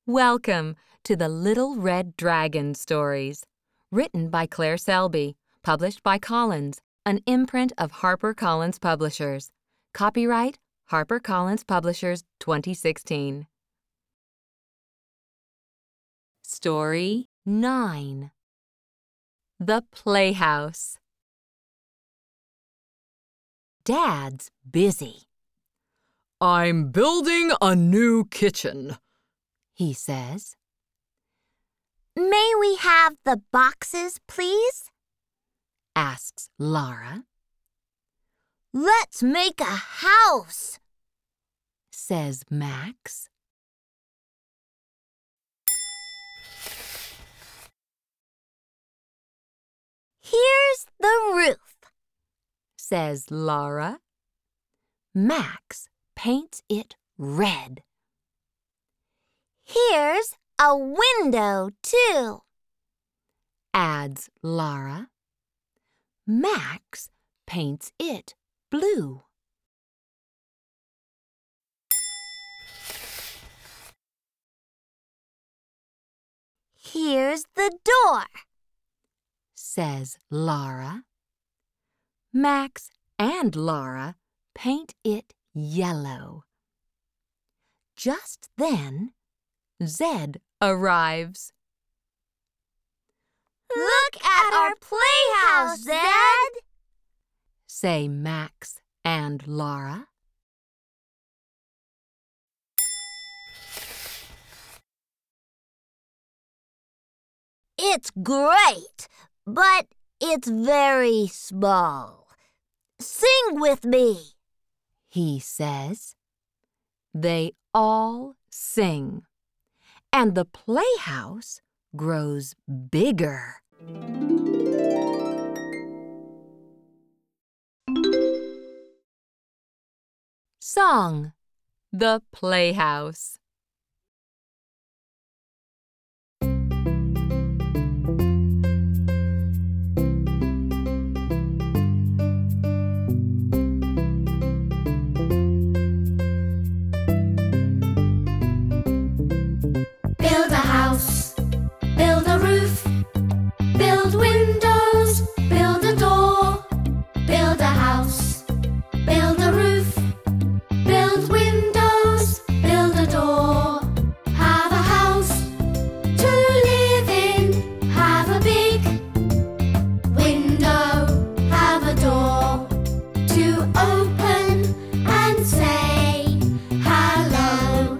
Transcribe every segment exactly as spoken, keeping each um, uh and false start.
Welcome to the Little Red Dragon Stories, written by Claire Selby, published by Collins, an imprint of HarperCollins Publishers. Copyright HarperCollins Publishers twenty sixteen. Story nine. The Playhouse. Dad's busy. "I'm building a new kitchen," he says. "May we have the boxes, please?" asks Lara. "Let's make a house," says Max. "Here's the roof," says Lara. Max paints it red. "Here's a window, too," adds Lara. Max paints it blue. "Here's the door," says Lara. Max and Lara paint it yellow. Just then, Zed arrives. "Look at our playhouse, Zed," say Max and Lara. "It's great, but it's very small. Sing with me," he says. They all sing, and the playhouse grows bigger. Song, The Playhouse. Build a house, build a roof, build windows, build a door. Build a house, build a roof, build windows, build a door. Have a house to live in, have a big window, have a door to open and say hello.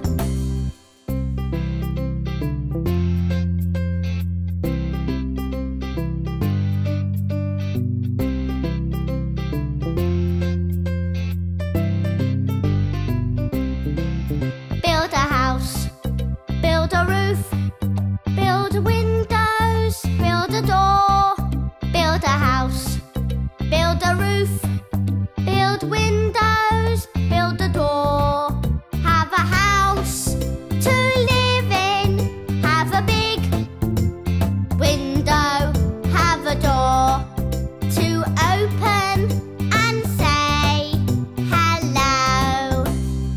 Build a house, build a roof, build windows, build a door. Build a house, build a roof, build windows, build a door. Have a house to live in, have a big window, have a door to open and say hello.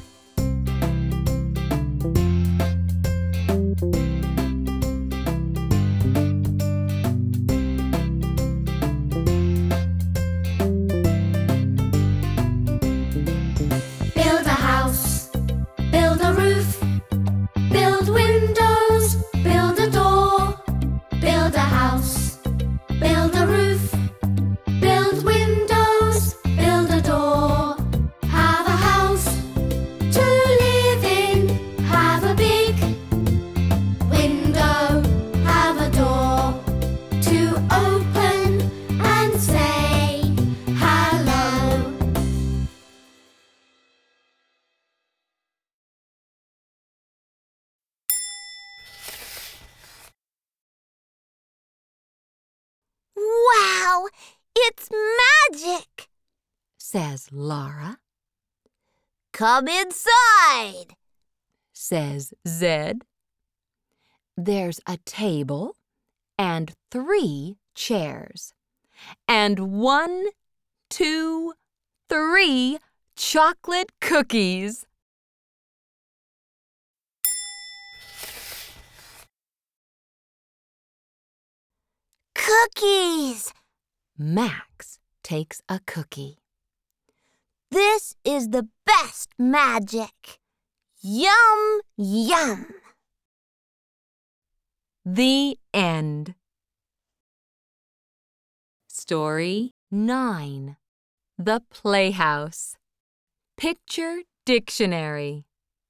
Build a house, build a roof, build windows, build a door. Build a house, build a roof, build windows, build a door. Have a house to live in, have a big window, have a door to open and say hello. "Wow, it's magic!" says Lara. "Come inside," Says Zed. There's a table and three chairs, and one, two, three chocolate cookies. cookies. Max takes a cookie. This is the best magic. Yum, yum. The end. Story nine. The Playhouse. Picture Dictionary.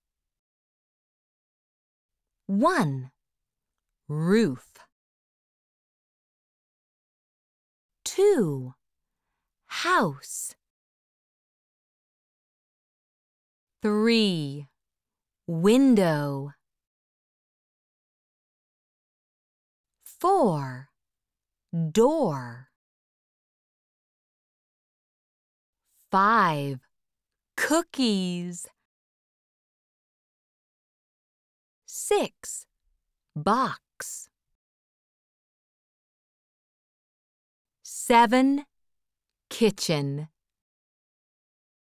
one. Roof. two. House. three. Window. four. Door. five. Cookies. six. Box. seven. Kitchen.